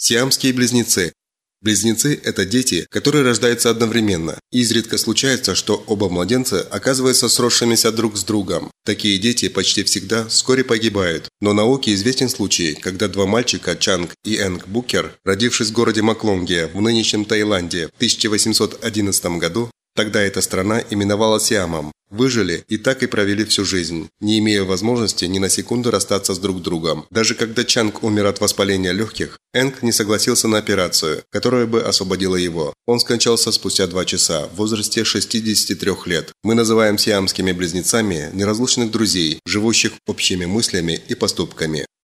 Сиамские близнецы. Близнецы – это дети, которые рождаются одновременно. Изредка случается, что оба младенца оказываются сросшимися друг с другом. Такие дети почти всегда вскоре погибают. Но науке известен случай, когда два мальчика, Чанг и Энг Букер, родившись в городе Маклонгия в нынешнем Таиланде в 1811 году, тогда эта страна именовалась Сиамом, выжили и так и провели всю жизнь, не имея возможности ни на секунду расстаться с друг другом. Даже когда Чанг умер от воспаления легких, Энг не согласился на операцию, которая бы освободила его. Он скончался спустя 2 часа в возрасте 63 лет. Мы называем сиамскими близнецами неразлучных друзей, живущих общими мыслями и поступками.